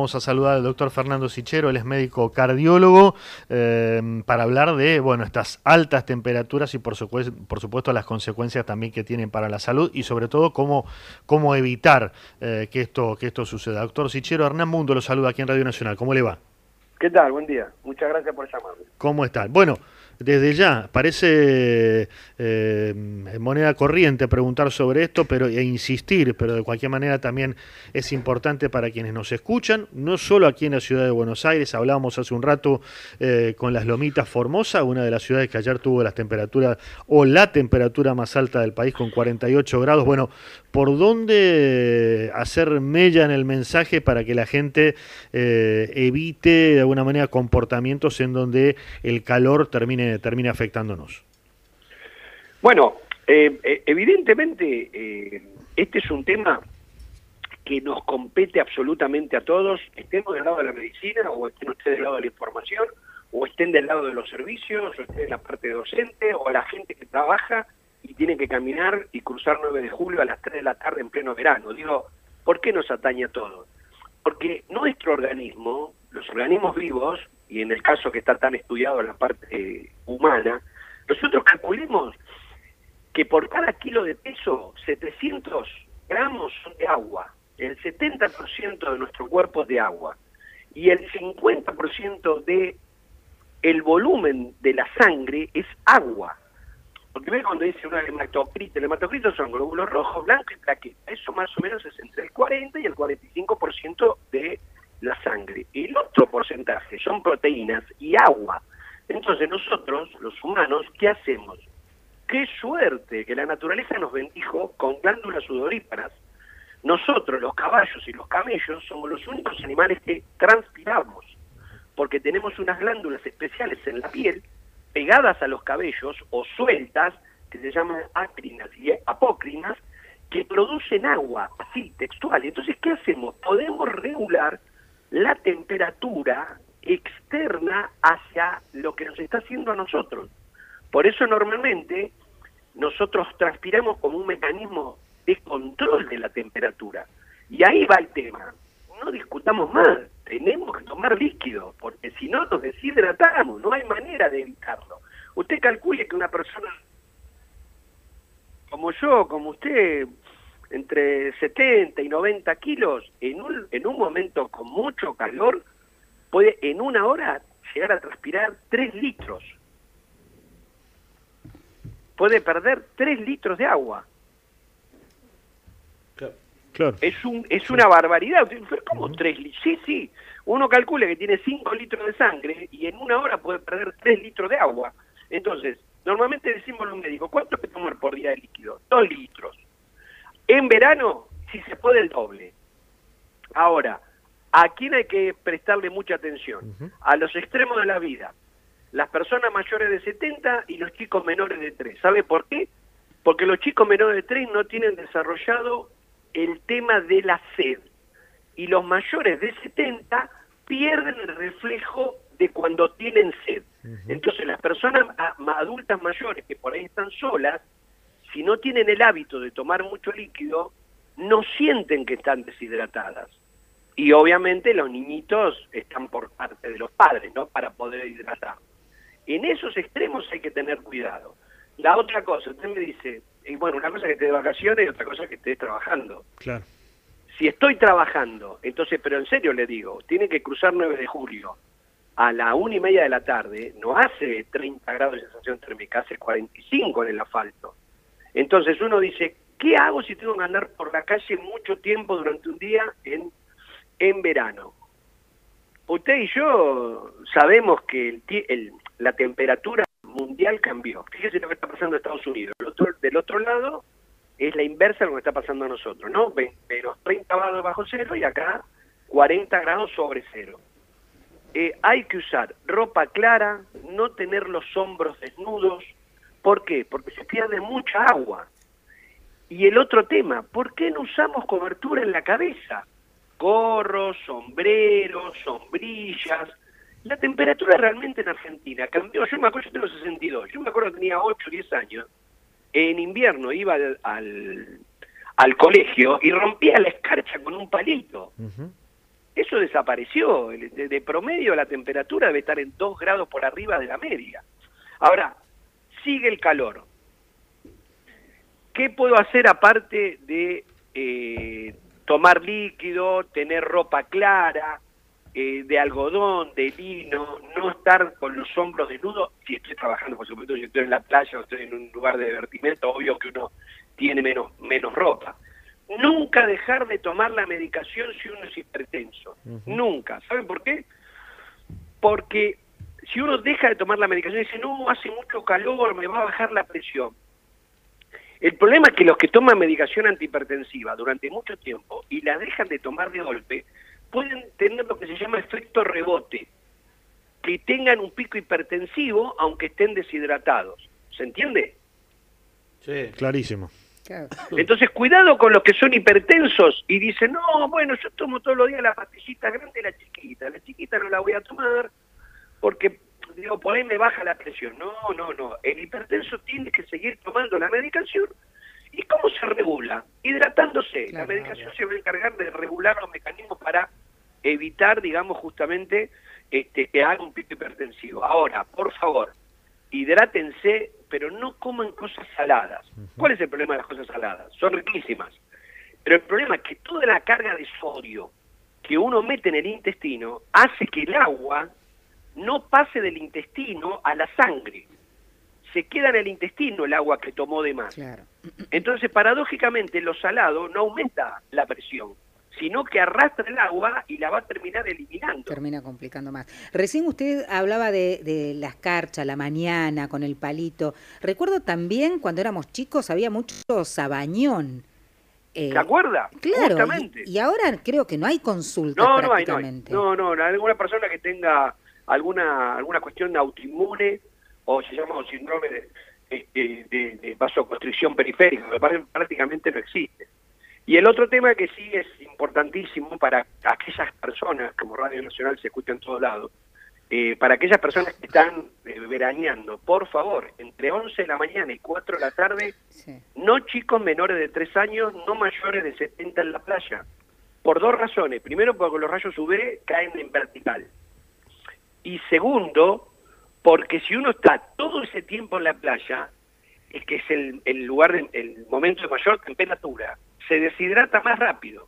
vamos a saludar al doctor Fernando Sichero, él es médico cardiólogo, para hablar de, bueno, estas altas temperaturas y por supuesto las consecuencias también que tienen para la salud y sobre todo cómo evitar que esto suceda. Doctor Sichero, Hernán Mundo lo saluda aquí en Radio Nacional. ¿Cómo le va? ¿Qué tal? Buen día. Muchas gracias por llamarme. ¿Cómo está? Bueno, desde ya, parece moneda corriente preguntar sobre esto e insistir, pero de cualquier manera también es importante para quienes nos escuchan, no solo aquí en la ciudad de Buenos Aires. Hablábamos hace un rato con Las Lomitas, Formosa, una de las ciudades que ayer tuvo las temperaturas o la temperatura más alta del país con 48 grados. Bueno, ¿por dónde hacer mella en el mensaje para que la gente evite de alguna manera comportamientos en donde el calor termine afectándonos? Bueno, evidentemente este es un tema que nos compete absolutamente a todos, estemos del lado de la medicina o estén ustedes del lado de la información o estén del lado de los servicios o estén en la parte docente o la gente que trabaja y tiene que caminar y cruzar 9 de julio a las 3 de la tarde en pleno verano. Digo, ¿por qué nos atañe a todos? Porque nuestro organismo, los organismos vivos, y en el caso que está tan estudiado en la parte humana, nosotros calculemos que por cada kilo de peso, 700 gramos son de agua. El 70% de nuestro cuerpo es de agua. Y el 50% de el volumen de la sangre es agua. Porque ve cuando dice una hematocrito, el hematocrito son glóbulos rojos, blancos y plaquetas. Eso más o menos es entre el 40 y el 45% de la sangre. El otro porcentaje son proteínas y agua. Entonces nosotros, los humanos, ¿qué hacemos? Qué suerte que la naturaleza nos bendijo con glándulas sudoríparas. Nosotros, los caballos y los camellos, somos los únicos animales que transpiramos, porque tenemos unas glándulas especiales en la piel, pegadas a los cabellos o sueltas, que se llaman acrinas y apócrinas, que producen agua, así, textual. Entonces, ¿qué hacemos? Podemos regular la temperatura externa hacia lo que nos está haciendo a nosotros. Por eso normalmente nosotros transpiramos como un mecanismo de control de la temperatura. Y ahí va el tema. No discutamos más. Tenemos que tomar líquido, porque si no nos deshidratamos, no hay manera de evitarlo. Usted calcule que una persona como yo, como usted, entre 70 y 90 kilos, en un momento con mucho calor, puede en una hora llegar a transpirar 3 litros. Puede perder 3 litros de agua. Claro. Es una barbaridad. ¿Cómo 3 litros? Sí. Uno calcula que tiene 5 litros de sangre y en una hora puede perder 3 litros de agua. Entonces, normalmente decimos los médicos, ¿cuánto hay que tomar por día de líquido? 2 litros. En verano, si se puede, el doble. Ahora, ¿a quién hay que prestarle mucha atención? A los extremos de la vida. Las personas mayores de 70 y los chicos menores de 3. ¿Sabe por qué? Porque los chicos menores de 3 no tienen desarrollado el tema de la sed. Y los mayores de 70 pierden el reflejo de cuando tienen sed. Entonces las personas adultas mayores que por ahí están solas, si no tienen el hábito de tomar mucho líquido, no sienten que están deshidratadas. Y obviamente los niñitos están por parte de los padres, ¿no? Para poder hidratar. En esos extremos hay que tener cuidado. La otra cosa, usted me dice, bueno, una cosa es que esté de vacaciones y otra cosa es que esté trabajando. Claro. Si estoy trabajando, entonces, pero en serio le digo, tiene que cruzar 9 de julio a la 1:30 de la tarde, no hace 30 grados de sensación térmica, hace 45 en el asfalto. Entonces uno dice, ¿qué hago si tengo que andar por la calle mucho tiempo durante un día en verano? Usted y yo sabemos que la temperatura mundial cambió. Fíjese lo que está pasando en Estados Unidos. Del otro lado es la inversa de lo que está pasando a nosotros, ¿no? Menos 30 grados bajo cero y acá 40 grados sobre cero. Hay que usar ropa clara, no tener los hombros desnudos. ¿Por qué? Porque se pierde mucha agua. Y el otro tema, ¿por qué no usamos cobertura en la cabeza? Gorros, sombreros, sombrillas. La temperatura realmente en Argentina cambió. Yo me acuerdo, yo tengo 62, yo me acuerdo que tenía 8 o 10 años. En invierno iba al colegio y rompía la escarcha con un palito. Eso desapareció. De promedio la temperatura debe estar en 2 grados por arriba de la media. Ahora, sigue el calor. ¿Qué puedo hacer aparte de tomar líquido, tener ropa clara, de algodón, de lino, no estar con los hombros desnudos? Si estoy trabajando, por supuesto, si estoy en la playa o estoy en un lugar de divertimento, obvio que uno tiene menos ropa. Nunca dejar de tomar la medicación si uno es hipertenso. Nunca. ¿Saben por qué? Porque si uno deja de tomar la medicación y dice, no, hace mucho calor, me va a bajar la presión. El problema es que los que toman medicación antihipertensiva durante mucho tiempo y la dejan de tomar de golpe, pueden tener lo que se llama efecto rebote, que tengan un pico hipertensivo aunque estén deshidratados. ¿Se entiende? Sí, clarísimo. Claro. Entonces, cuidado con los que son hipertensos y dicen, no, bueno, yo tomo todos los días la pastillita grande y la chiquita no la voy a tomar porque, digo, por ahí me baja la presión. No, el hipertenso tiene que seguir tomando la medicación. ¿Y cómo se regula? Hidratándose. Claro, la medicación se va a encargar de regular los mecanismos para evitar, digamos, justamente que haga un pico hipertensivo. Ahora, por favor, hidrátense, pero no coman cosas saladas. ¿Cuál es el problema de las cosas saladas? Son riquísimas. Pero el problema es que toda la carga de sodio que uno mete en el intestino hace que el agua no pase del intestino a la sangre. Se queda en el intestino el agua que tomó de más. Claro. Entonces, paradójicamente, lo salado no aumenta la presión, sino que arrastra el agua y la va a terminar eliminando. Termina complicando más. Recién usted hablaba de la escarcha, la mañana, con el palito. Recuerdo también, cuando éramos chicos, había mucho sabañón. ¿Se acuerda? Claro, Justamente. y ahora creo que no hay consultas prácticamente. No, alguna persona que tenga alguna cuestión autoinmune, o se llama un síndrome de vasoconstricción periférica, que prácticamente no existe. Y el otro tema que sí es importantísimo para aquellas personas, como Radio Nacional se escucha en todos lados, para aquellas personas que están veraneando, por favor, entre 11 de la mañana y 4 de la tarde, Sí. no chicos menores de 3 años, no mayores de 70 en la playa. Por 2 razones. Primero, porque los rayos UV caen en vertical. Y segundo, porque si uno está todo ese tiempo en la playa, es que es el lugar, el momento de mayor temperatura, se deshidrata más rápido.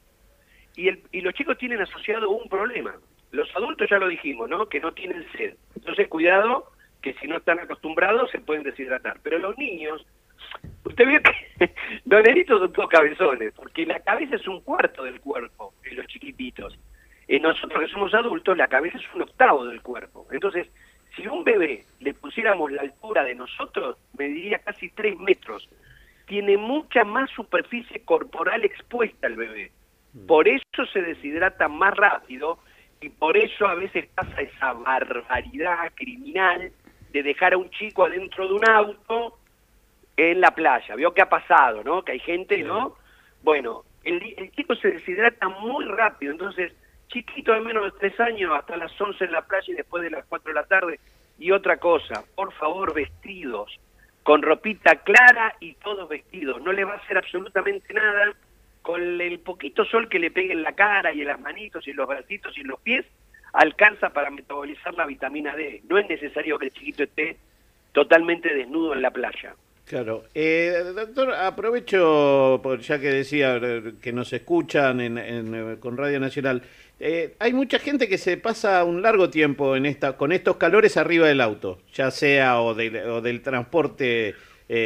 Y los chicos tienen asociado un problema. Los adultos ya lo dijimos, ¿no? Que no tienen sed. Entonces, cuidado, que si no están acostumbrados se pueden deshidratar. Pero los niños, usted ve que los nenitos son todos cabezones, porque la cabeza es un cuarto del cuerpo en los chiquititos. Nosotros que somos adultos, la cabeza es un octavo del cuerpo. Entonces, si a un bebé le pusiéramos la altura de nosotros, mediría casi 3 metros. Tiene mucha más superficie corporal expuesta el bebé. Por eso se deshidrata más rápido y por eso a veces pasa esa barbaridad criminal de dejar a un chico adentro de un auto en la playa. Vio que ha pasado, ¿no? Que hay gente, ¿no? Bueno, el chico se deshidrata muy rápido, entonces chiquito de menos de 3 años hasta las 11 en la playa y después de las 4 de la tarde. Y otra cosa, por favor, vestidos, con ropita clara y todos vestidos. No le va a hacer absolutamente nada. Con el poquito sol que le pegue en la cara y en las manitos y en los bracitos y en los pies, alcanza para metabolizar la vitamina D. No es necesario que el chiquito esté totalmente desnudo en la playa. Claro. Doctor, aprovecho, ya que decía que nos escuchan con Radio Nacional, hay mucha gente que se pasa un largo tiempo con estos calores arriba del auto, ya sea o del transporte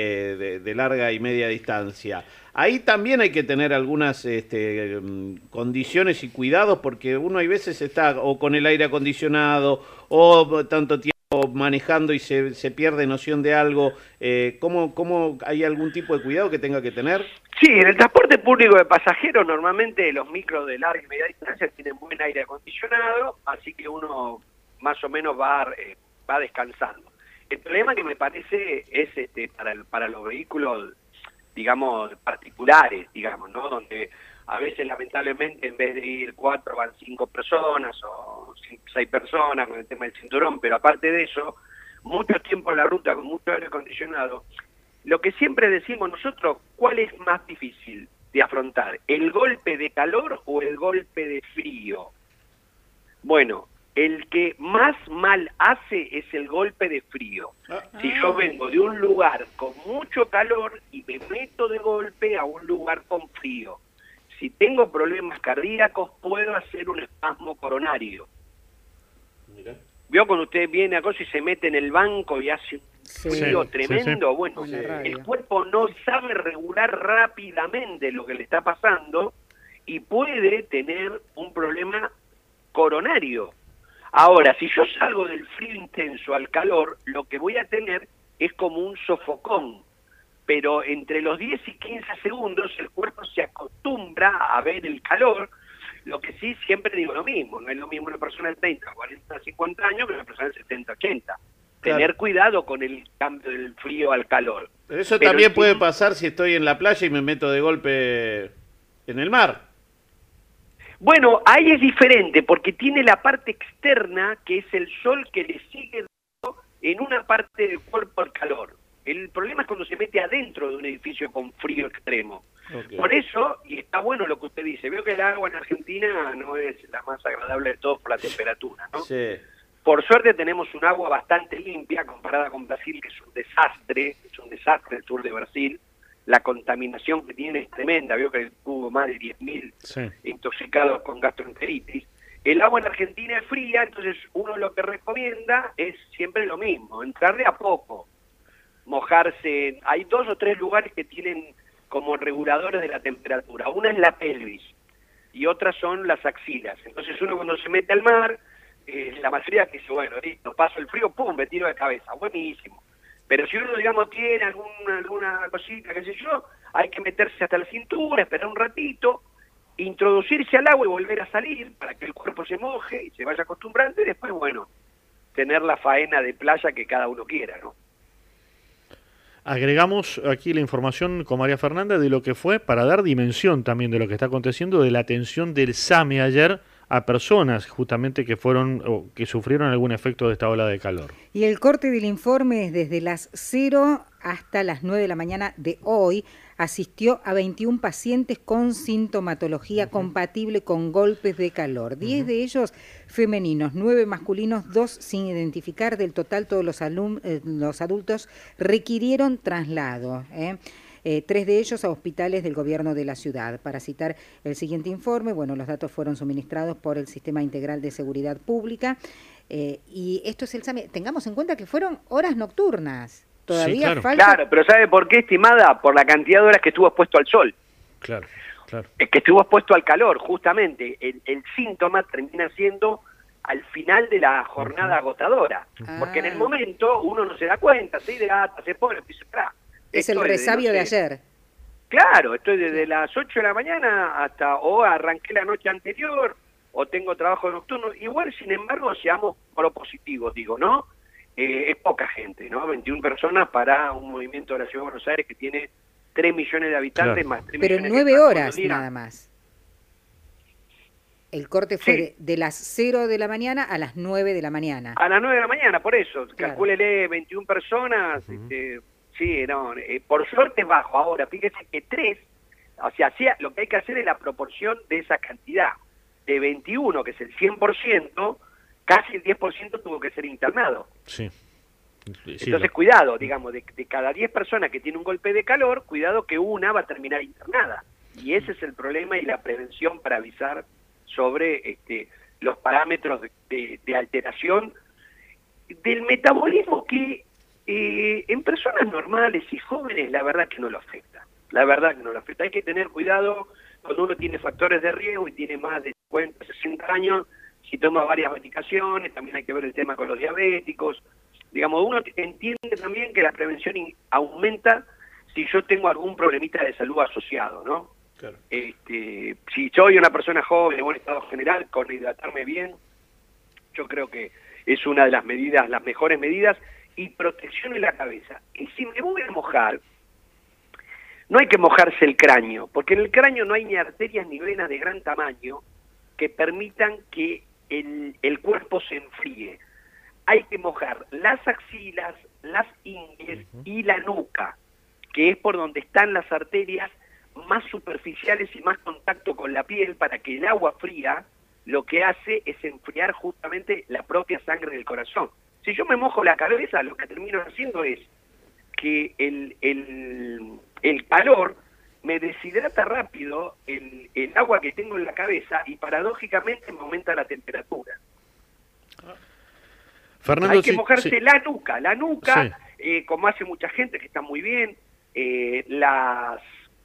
de larga y media distancia. Ahí también hay que tener algunas condiciones y cuidados, porque uno hay veces está o con el aire acondicionado o tanto tiempo manejando y se pierde noción de algo. ¿Cómo hay algún tipo de cuidado que tenga que tener? Sí, en el transporte público de pasajeros normalmente los micros de larga y media distancia tienen buen aire acondicionado, así que uno más o menos va descansando. El problema que me parece es para los vehículos, digamos, particulares, digamos, ¿no? Donde a veces lamentablemente en vez de ir 4 van 5 personas o 6 personas con el tema del cinturón, pero aparte de eso, mucho tiempo en la ruta con mucho aire acondicionado. Lo que siempre decimos nosotros, ¿cuál es más difícil de afrontar? ¿El golpe de calor o el golpe de frío? Bueno, el que más mal hace es el golpe de frío. Si yo vengo de un lugar con mucho calor y me meto de golpe a un lugar con frío, si tengo problemas cardíacos, puedo hacer un espasmo coronario. Mira. ¿Vio cuando usted viene a cosa y se mete en el banco y hace un frío tremendo? Bueno, el cuerpo no sabe regular rápidamente lo que le está pasando y puede tener un problema coronario. Ahora, si yo salgo del frío intenso al calor, lo que voy a tener es como un sofocón. Pero entre los 10 y 15 segundos el cuerpo se acostumbra a ver el calor. Lo que sí, siempre digo lo mismo, no es lo mismo una persona de 30, 40, 50 años que una persona de 70, 80. Claro. Tener cuidado con el cambio del frío al calor. Eso también puede pasar si estoy en la playa y me meto de golpe en el mar. Bueno, ahí es diferente, porque tiene la parte externa, que es el sol que le sigue dando en una parte del cuerpo al calor. El problema es cuando se mete adentro de un edificio con frío extremo. Okay. Por eso, y está bueno lo que usted dice, veo que el agua en Argentina no es la más agradable de todo por la temperatura, ¿no? Sí. Por suerte tenemos un agua bastante limpia comparada con Brasil, que es un desastre el sur de Brasil. La contaminación que tiene es tremenda, veo que hubo más de 10.000 intoxicados con gastroenteritis. El agua en Argentina es fría, entonces uno lo que recomienda es siempre lo mismo, entrar de a poco, mojarse. Hay 2 o 3 lugares que tienen como reguladores de la temperatura. Una es la pelvis y otras son las axilas. Entonces uno cuando se mete al mar, la mayoría que dice, bueno, listo, paso el frío, pum, me tiro de cabeza, buenísimo. Pero si uno, digamos, tiene alguna cosita, qué sé yo, hay que meterse hasta la cintura, esperar un ratito, introducirse al agua y volver a salir para que el cuerpo se moje y se vaya acostumbrando y después, bueno, tener la faena de playa que cada uno quiera, ¿no? Agregamos aquí la información con María Fernanda de lo que fue, para dar dimensión también de lo que está aconteciendo, de la atención del SAME ayer a personas justamente que fueron o que sufrieron algún efecto de esta ola de calor. Y el corte del informe es desde las 0 hasta las 9 de la mañana de hoy. Asistió a 21 pacientes con sintomatología compatible con golpes de calor. 10 de ellos femeninos, 9 masculinos, 2 sin identificar. Del total, todos los adultos requirieron traslado. 3 de ellos a hospitales del gobierno de la ciudad. Para citar el siguiente informe, bueno, los datos fueron suministrados por el Sistema Integral de Seguridad Pública. Y esto es el SAME. Tengamos en cuenta que fueron horas nocturnas. Todavía claro. falta... Claro, pero ¿sabe por qué, estimada? Por la cantidad de horas que estuvo expuesto al sol. Claro. Que estuvo expuesto al calor, justamente. El síntoma termina siendo al final de la jornada agotadora. Porque en el momento uno no se da cuenta, se hidrata, se pone, dice, es el resabio de ayer. Claro, estoy desde las 8 de la mañana hasta, o arranqué la noche anterior, o tengo trabajo nocturno. Igual, sin embargo, seamos propositivos, digo, ¿no? Es poca gente, ¿no? 21 personas para un movimiento de la Ciudad de Buenos Aires que tiene 3 millones de habitantes, más 3 Pero millones 9 horas nada más. El corte fue de las 0 de la mañana a las 9 de la mañana. A las 9 de la mañana, por eso. Claro. Calcúlele 21 personas. Sí, no, por suerte bajo. Ahora, fíjese que 3, o sea, lo que hay que hacer es la proporción de esa cantidad. De 21, que es el 100%, casi el 10% tuvo que ser internado. Sí. Entonces, cuidado, digamos, de cada 10 personas que tiene un golpe de calor, cuidado que una va a terminar internada. Y ese es el problema y la prevención para avisar sobre los parámetros de alteración del metabolismo que en personas normales y jóvenes la verdad que no lo afecta. La verdad que no lo afecta. Hay que tener cuidado cuando uno tiene factores de riesgo y tiene más de 50, 60 años, si toma varias medicaciones, también hay que ver el tema con los diabéticos. Digamos, uno entiende también que la prevención aumenta si yo tengo algún problemita de salud asociado, ¿no? Claro. Si soy una persona joven, en buen estado general, con hidratarme bien, yo creo que es una de las medidas, las mejores medidas, y protección en la cabeza. Y si me voy a mojar, no hay que mojarse el cráneo, porque en el cráneo no hay ni arterias ni venas de gran tamaño que permitan que el cuerpo se enfríe. Hay que mojar las axilas, las ingles y la nuca, que es por donde están las arterias más superficiales y más contacto con la piel, para que el agua fría lo que hace es enfriar justamente corazón. Si yo me mojo la cabeza, lo que termino haciendo es que el calor me deshidrata rápido el agua que tengo en la cabeza y paradójicamente me aumenta la temperatura. Fernando, hay que mojarse sí. la nuca, Sí. como hace mucha gente que está muy bien, las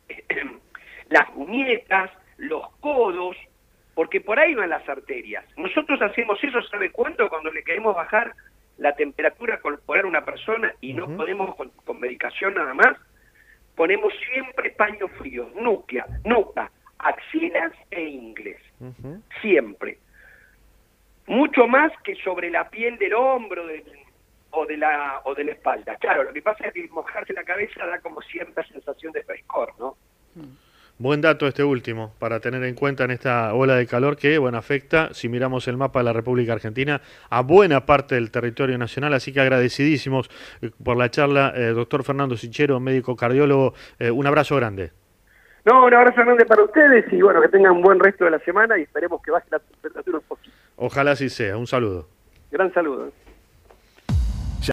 muñecas, los codos, porque por ahí van las arterias. Nosotros hacemos eso, ¿sabe cuánto? Cuando le queremos bajar la temperatura corporal a una persona y no podemos con medicación nada más, ponemos siempre paños fríos, nuca, axilas e ingles, siempre. Mucho más que sobre la piel del hombro o de la espalda. Claro, lo que pasa es que mojarse la cabeza da como cierta sensación de frescor, ¿no? Buen dato este último, para tener en cuenta en esta ola de calor que, bueno, afecta, si miramos el mapa de la República Argentina, a buena parte del territorio nacional, así que agradecidísimos por la charla, doctor Fernando Sichero, médico cardiólogo, un abrazo grande. No, un abrazo grande para ustedes y bueno, que tengan un buen resto de la semana y esperemos que baje la temperatura un poquito. Ojalá así sea, un saludo. Gran saludo.